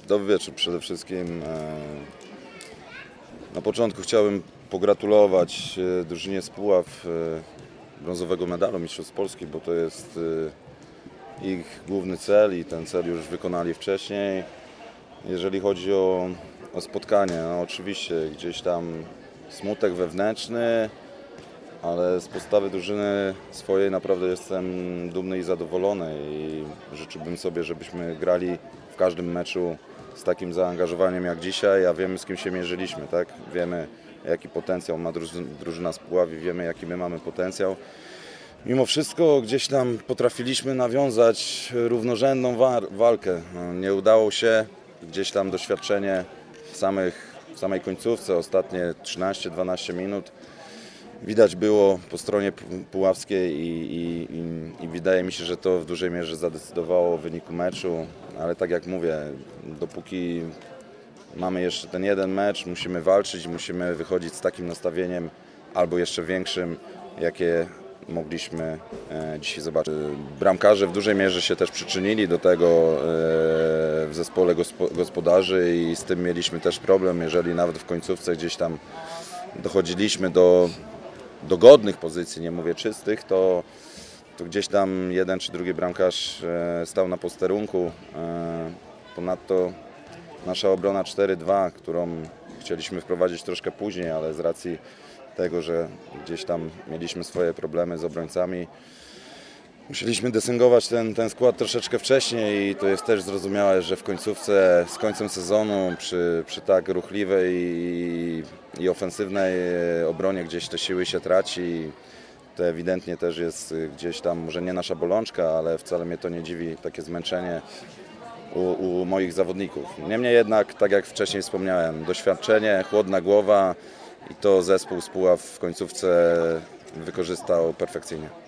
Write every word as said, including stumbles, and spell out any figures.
Dobry wieczór. Przede wszystkim na początku chciałbym pogratulować drużynie z Puław brązowego medalu Mistrzostw Polski, bo to jest ich główny cel i ten cel już wykonali wcześniej. Jeżeli chodzi o, o spotkanie, no oczywiście gdzieś tam smutek wewnętrzny, ale z postawy drużyny swojej naprawdę jestem dumny i zadowolony i życzyłbym sobie, żebyśmy grali w każdym meczu z takim zaangażowaniem jak dzisiaj, a wiemy, z kim się mierzyliśmy, tak? Wiemy, jaki potencjał ma drużyna z Puławi, wiemy, jaki my mamy potencjał. Mimo wszystko gdzieś tam potrafiliśmy nawiązać równorzędną walkę. Nie udało się, gdzieś tam doświadczenie w, samych, w samej końcówce, ostatnie trzynaście dwanaście minut. Widać było po stronie puławskiej i, i, i, i wydaje mi się, że to w dużej mierze zadecydowało o wyniku meczu, ale tak jak mówię, dopóki mamy jeszcze ten jeden mecz, musimy walczyć, musimy wychodzić z takim nastawieniem albo jeszcze większym, jakie mogliśmy dzisiaj zobaczyć. Bramkarze w dużej mierze się też przyczynili do tego w zespole gospodarzy i z tym mieliśmy też problem, jeżeli nawet w końcówce gdzieś tam dochodziliśmy do dogodnych pozycji, nie mówię czystych, to, to gdzieś tam jeden czy drugi bramkarz stał na posterunku. Ponadto nasza obrona cztery dwa, którą chcieliśmy wprowadzić troszkę później, ale z racji tego, że gdzieś tam mieliśmy swoje problemy z obrońcami, musieliśmy desyngować ten, ten skład troszeczkę wcześniej i to jest też zrozumiałe, że w końcówce, z końcem sezonu, przy, przy tak ruchliwej i, i ofensywnej obronie gdzieś te siły się traci. To ewidentnie też jest gdzieś tam, może nie nasza bolączka, ale wcale mnie to nie dziwi, takie zmęczenie u, u moich zawodników. Niemniej jednak, tak jak wcześniej wspomniałem, doświadczenie, chłodna głowa i to zespół z Puław w końcówce wykorzystał perfekcyjnie.